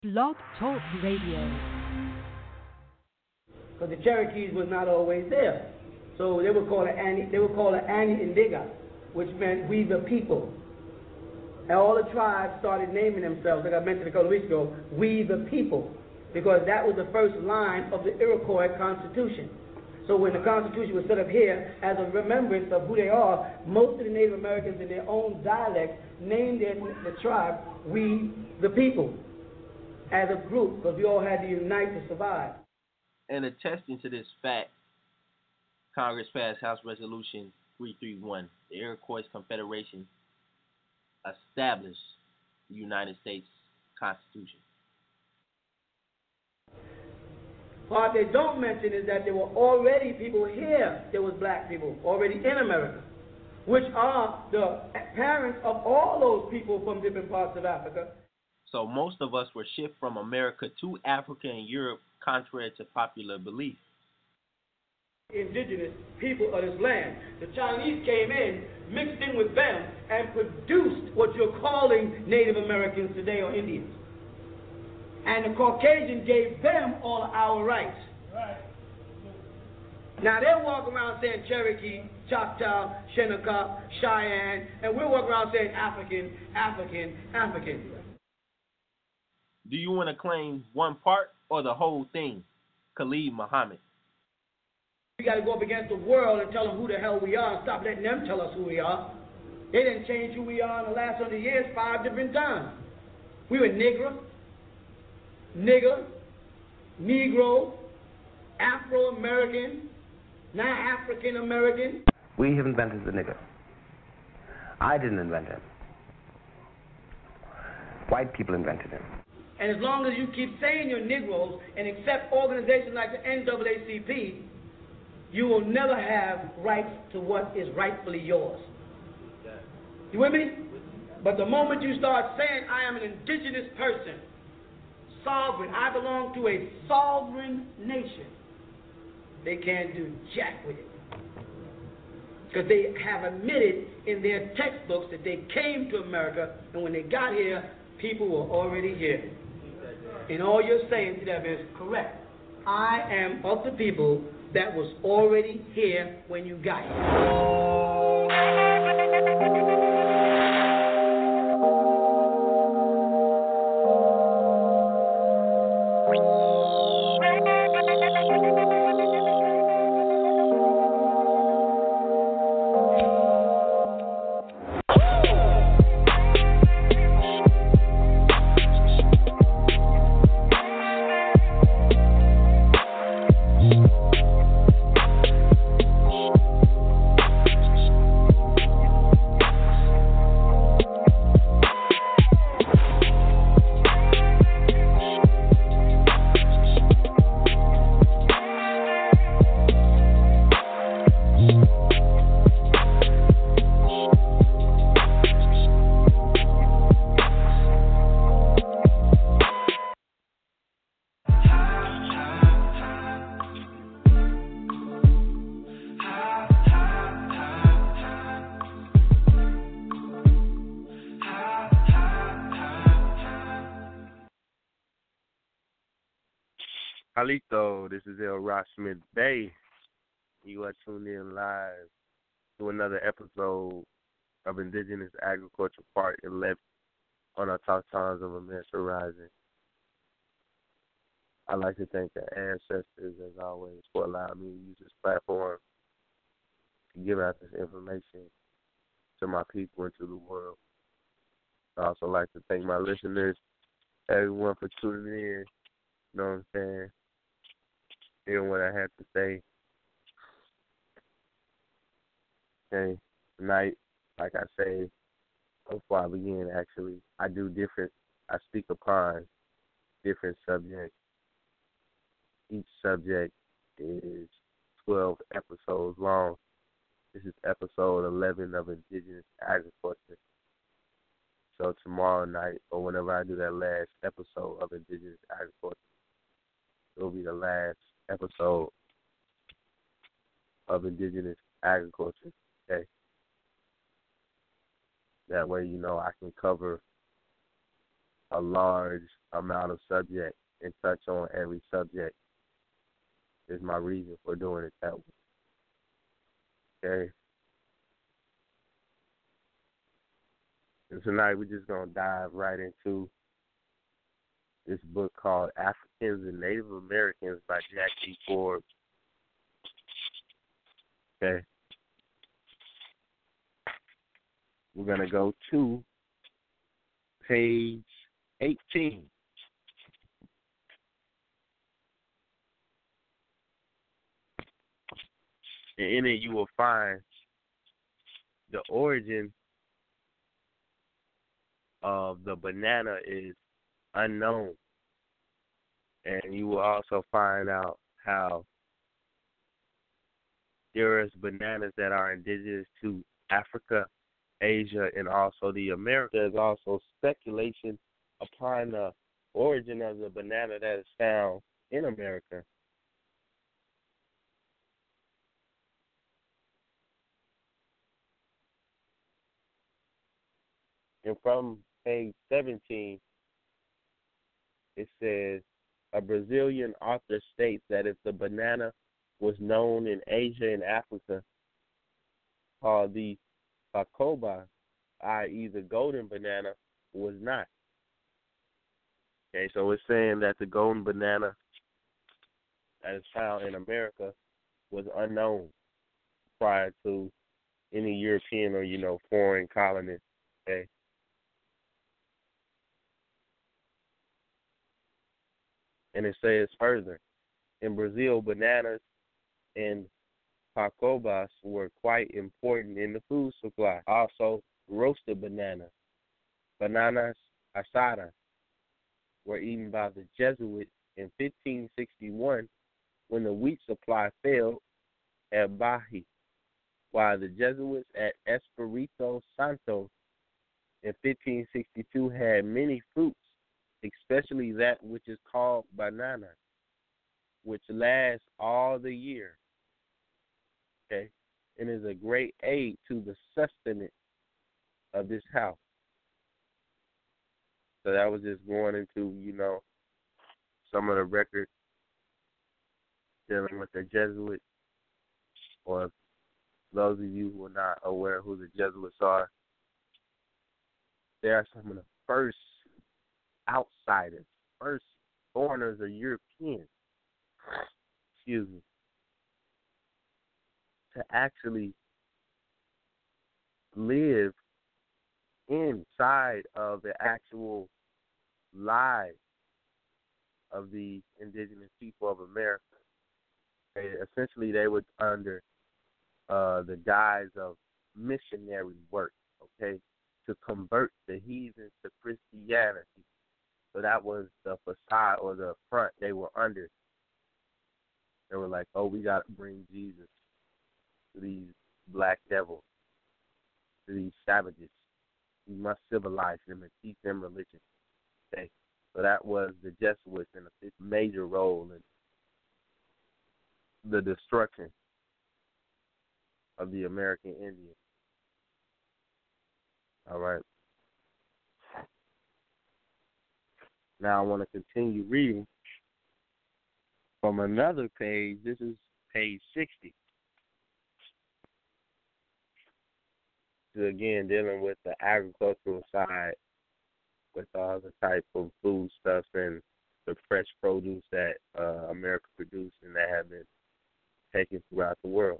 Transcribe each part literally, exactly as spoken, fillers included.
Blog Talk Radio. Because the Cherokees was not always there. So they were called an Annie, they were called an Annie Indiga, which meant we the people. And all the tribes started naming themselves, like I mentioned a couple of weeks ago, we the people, because that was the first line of the Iroquois Constitution. So when the Constitution was set up here, as a remembrance of who they are, most of the Native Americans in their own dialect named their, the tribe, we the people, as a group, because we all had to unite to survive. And attesting to this fact, Congress passed House Resolution three thirty-one. The Iroquois Confederation established the United States Constitution. What they don't mention is that there were already people here, there was black people already in America, which are the parents of all those people from different parts of Africa. So most of us were shipped from America to Africa and Europe, contrary to popular belief. Indigenous people of this land. The Chinese came in, mixed in with them, and produced what you're calling Native Americans today or Indians. And the Caucasian gave them all our rights. Right. Now they walk around saying Cherokee, Choctaw, Shinnecock, Cheyenne, and we walk around saying African, African, African. Do you want to claim one part or the whole thing? Khalid Muhammad. We got to go up against the world and tell them who the hell we are and stop letting them tell us who we are. They didn't change who we are in the last hundred years five different times. We were Negro, nigger, Negro, Afro-American, now African-American. We have invented the nigger. I didn't invent him. White people invented him. And as long as you keep saying you're Negroes and accept organizations like the N double A C P, you will never have rights to what is rightfully yours. You with me? But the moment you start saying, I am an indigenous person, sovereign, I belong to a sovereign nation, they can't do jack with it. Because they have admitted in their textbooks that they came to America, and when they got here, people were already here. And all you're saying to them is correct. I am of the people that was already here when you got here. Halito, this is El Rock Smith Bay. You are tuned in live to another episode of Indigenous Agriculture Part eleven on our Talk Times of America Rising. I'd like to thank the ancestors, as always, for allowing me to use this platform to give out this information to my people and to the world. I'd also like to thank my listeners, everyone for tuning in. You know what I'm saying? Hearing what I have to say. Okay, tonight, like I say, before I begin, actually, I do different, I speak upon different subjects. Each subject is twelve episodes long. This is episode eleven of Indigenous Agriculture. So tomorrow night, or whenever I do that last episode of Indigenous Agriculture, it will be the last episode of Indigenous Agriculture. Okay. That way, you know, I can cover a large amount of subject and touch on every subject is my reason for doing it that way. Okay? And tonight we're just going to dive right into this book called Africans and Native Americans by Jack D. Forbes. Okay? We're going to go to page eighteen. And in it you will find the origin of the banana is unknown. And you will also find out how there is bananas that are indigenous to Africa, Asia, and also the Americas. There's also speculation upon the origin of the banana that is found in America. And from page seventeen, it says, a Brazilian author states that if the banana was known in Asia and Africa, called the Pacoba, that is the golden banana, was not. Okay, so it's saying that the golden banana that is found in America was unknown prior to any European or, you know, foreign colonists. Okay. And it says further, in Brazil, bananas and pacobas were quite important in the food supply. Also, roasted bananas, bananas asada, were eaten by the Jesuits in fifteen sixty-one when the wheat supply failed at Bahia, while the Jesuits at Espírito Santo in fifteen sixty-two had many fruits, especially that which is called banana, which lasts all the year, okay, and is a great aid to the sustenance of this house. So that was just going into, you know, some of the records dealing with the Jesuits, or those of you who are not aware who the Jesuits are, they are some of the first outsiders, first foreigners or Europeans, excuse me, to actually live inside of the actual lives of the indigenous people of America. They, essentially, they were under uh, the guise of missionary work, okay, to convert the heathens to Christianity. So that was the facade or the front they were under. They were like, oh, we got to bring Jesus to these black devils, to these savages. We must civilize them and teach them religion. Okay. So that was the Jesuits in a major role in the destruction of the American Indian. All right. Now I want to continue reading from another page. This is page sixty. So again, dealing with the agricultural side, with all the type of food stuff and the fresh produce that uh, America produced and that have been taken throughout the world.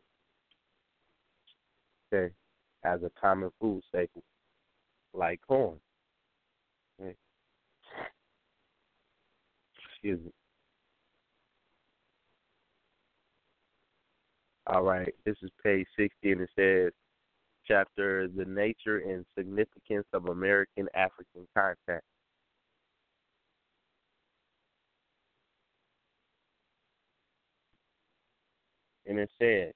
Okay, as a common food staple, like corn. Okay. Excuse me. All right, this is page sixty, and it says, chapter, The Nature and Significance of American-African Contact. And it said,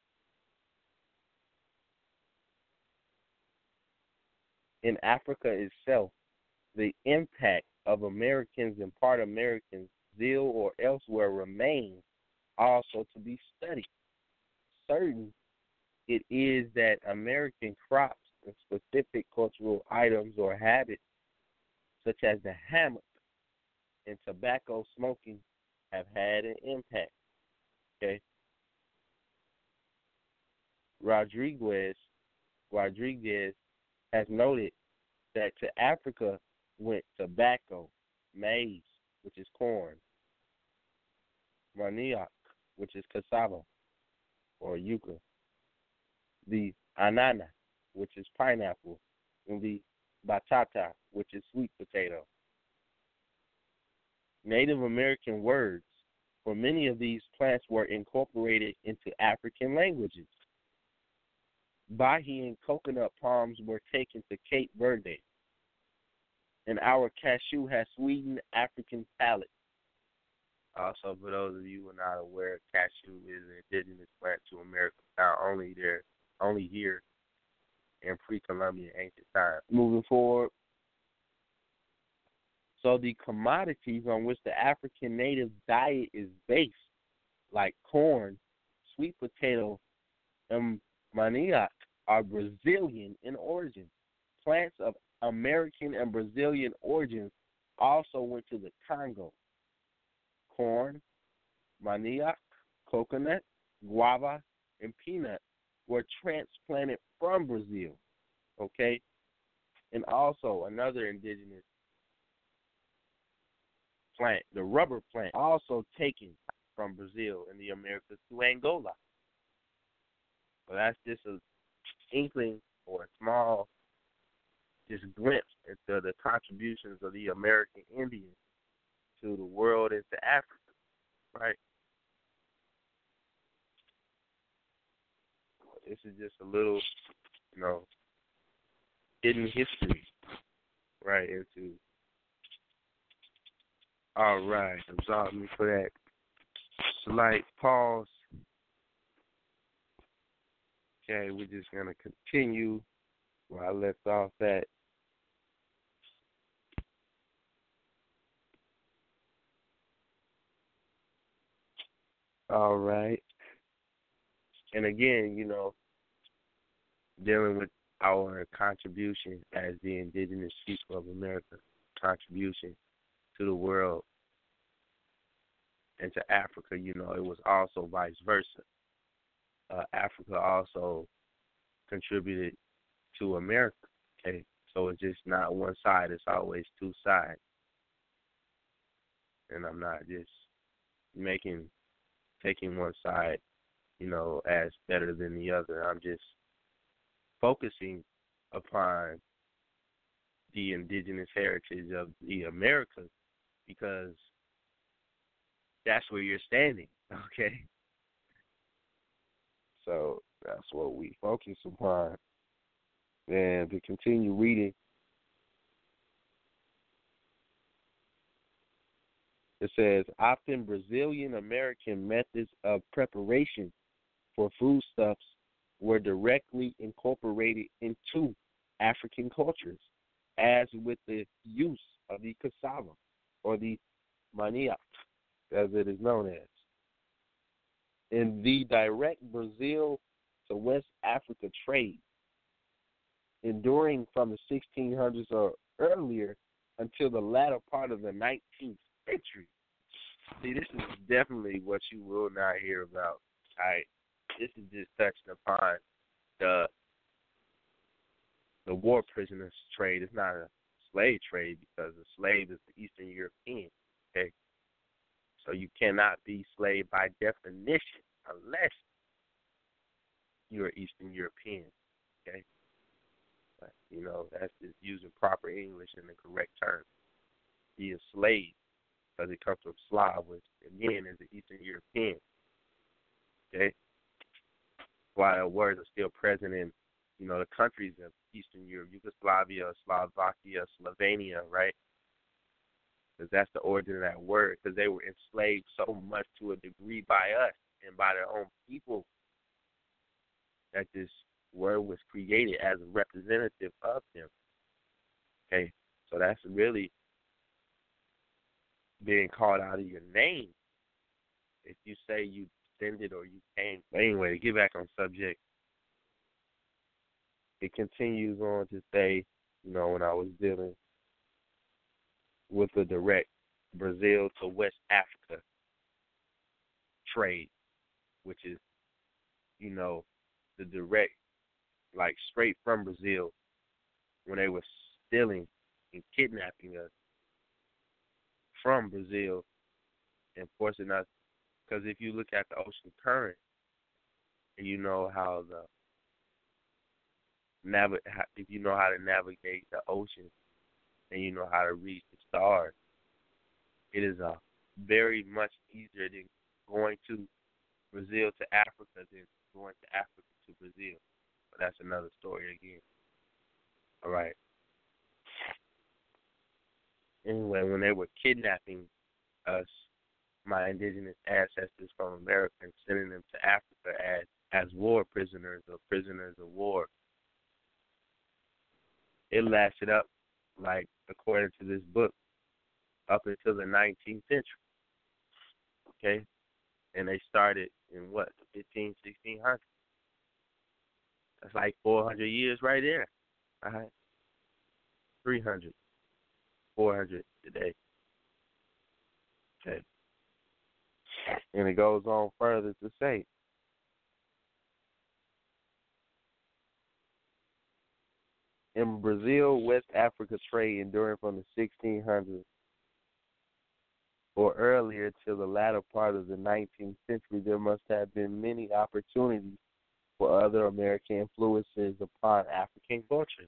in Africa itself, the impact of Americans and part Americans, Brazil or elsewhere, remains also to be studied. Certain it is that American crops and specific cultural items or habits, such as the hammock, and tobacco smoking have had an impact. Okay. Rodriguez Rodriguez has noted that to Africa went tobacco, maize, which is corn, manioc, which is cassava or yucca, the anana, which is pineapple, and the batata, which is sweet potato. Native American words for many of these plants were incorporated into African languages. Bahi and coconut palms were taken to Cape Verde, and our cashew has sweetened African palates. Also, for those of you who are not aware, cashew is an indigenous plant to America, found only there, only here in pre-Columbian ancient times. Moving forward, so the commodities on which the African native diet is based, like corn, sweet potato, and manioc, are Brazilian in origin. Plants of American and Brazilian origins also went to the Congo. Corn, manioc, coconut, guava, and peanut were transplanted from Brazil. Okay? And also another indigenous plant, the rubber plant, also taken from Brazil in the Americas to Angola. So that's just a inkling or a small just glimpse into the contributions of the American Indians to the world and to Africa, right? This is just a little, you know, hidden history, right, into, all right, absolve me for that slight pause. Okay, we're just going to continue where I left off at. All right. And again, you know, dealing with our contribution as the indigenous people of America, contribution to the world and to Africa, you know, it was also vice versa. Uh, Africa also contributed to America, okay? So it's just not one side, it's always two sides. And I'm not just making, taking one side, you know, as better than the other. I'm just focusing upon the indigenous heritage of the Americas because that's where you're standing, okay? So that's what we focus upon. And to continue reading, it says, often Brazilian American methods of preparation for foodstuffs were directly incorporated into African cultures, as with the use of the cassava or the manioc, as it is known as. In the direct Brazil to West Africa trade, enduring from the sixteen hundreds or earlier until the latter part of the nineteenth century. See, this is definitely what you will not hear about. All right, this is just touching upon the the war prisoners trade. It's not a slave trade because a slave is the Eastern European. Okay. So you cannot be slave by definition unless you're Eastern European, okay? But, you know, that's just using proper English in the correct term. Be a slave because it comes from Slav, which, again, is the Eastern European, okay? While words are still present in, you know, the countries of Eastern Europe, Yugoslavia, Slovakia, Slovenia, right? Because that's the origin of that word, because they were enslaved so much to a degree by us and by their own people that this word was created as a representative of them. Okay, so that's really being called out of your name if you say you descended or you came. But anyway, to get back on subject, it continues on to say, you know, when I was dealing with the direct Brazil to West Africa trade, which is, you know, the direct, like straight from Brazil when they were stealing and kidnapping us from Brazil and forcing us. Because if you look at the ocean current and you know how the nav- if you know how to navigate the ocean and you know how to reach the stars, it is a very much easier than going to Brazil to Africa than going to Africa to Brazil. But that's another story again. All right. Anyway, when they were kidnapping us, my indigenous ancestors from America, and sending them to Africa as, as war prisoners or prisoners of war, it lasted up, like, according to this book, up until the nineteenth century. Okay? And they started in what, the fifteen, sixteen hundreds. That's like four hundred years right there. All right? three hundred, four hundred today. Okay. And it goes on further to say, in Brazil, West Africa trade enduring from the sixteen hundreds or earlier till the latter part of the nineteenth century, there must have been many opportunities for other American influences upon African cultures.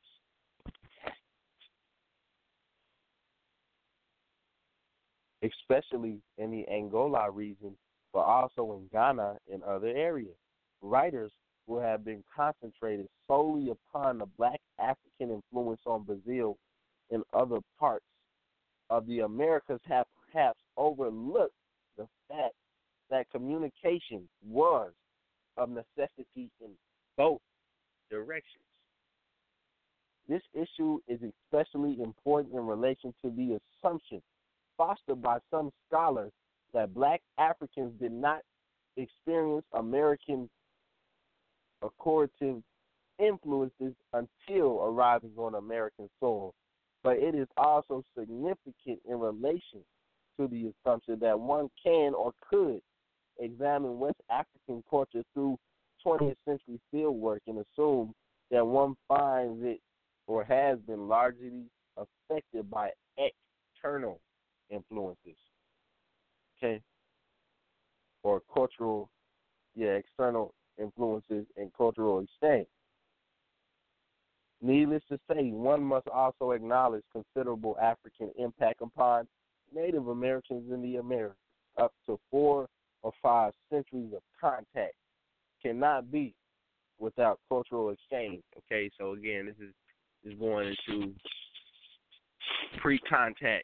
Especially in the Angola region, but also in Ghana and other areas. Writers who have been concentrated solely upon the black African influence on Brazil and other parts of the Americas have perhaps overlooked the fact that communication was of necessity in both directions. This issue is especially important in relation to the assumption fostered by some scholars that black Africans did not experience American acculturative influences until arriving on American soil. But it is also significant in relation to the assumption that one can or could examine West African culture through twentieth century fieldwork and assume that one finds it or has been largely affected by external influences, okay, or cultural, yeah, external influences and cultural exchange. Needless to say, one must also acknowledge considerable African impact upon Native Americans in the Americas. Up to four or five centuries of contact cannot be without cultural exchange. Okay, so again, this is is going into pre-contact,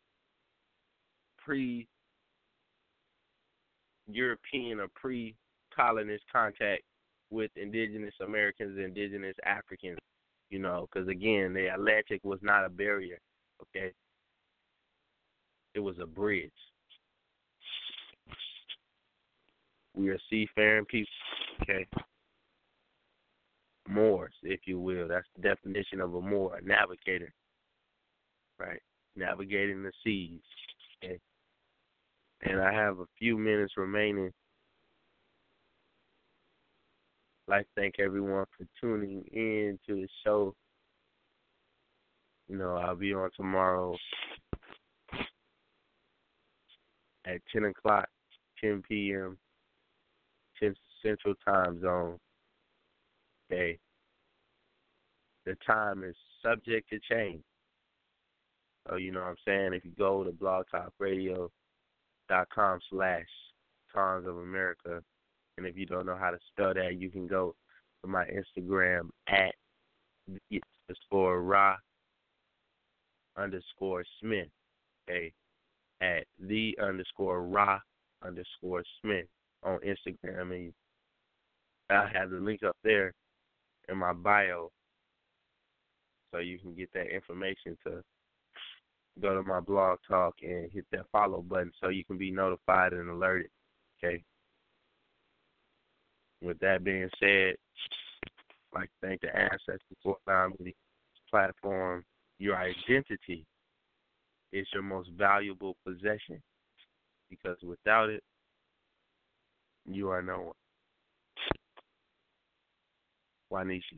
pre-European or pre-colonist contact with indigenous Americans and indigenous Africans, you know, because, again, the Atlantic was not a barrier, okay? It was a bridge. We are seafaring people, okay? Moors, if you will. That's the definition of a Moor, a navigator, right? Navigating the seas, okay? And I have a few minutes remaining. I'd like to thank everyone for tuning in to the show. You know, I'll be on tomorrow at ten o'clock, ten p.m., Central Time Zone. Okay. The time is subject to change. So, you know what I'm saying? If you go to blogtalkradio.com slash Times of America, and if you don't know how to spell that, you can go to my Instagram at the underscore Ra underscore Smith. Okay. At the underscore Ra underscore Smith on Instagram. And I have the link up there in my bio, so you can get that information to go to my blog talk and hit that follow button so you can be notified and alerted, okay? With that being said, I'd like to thank the ancestors for allowing me to platform your identity is your most valuable possession, because without it, you are no one. Wanishi.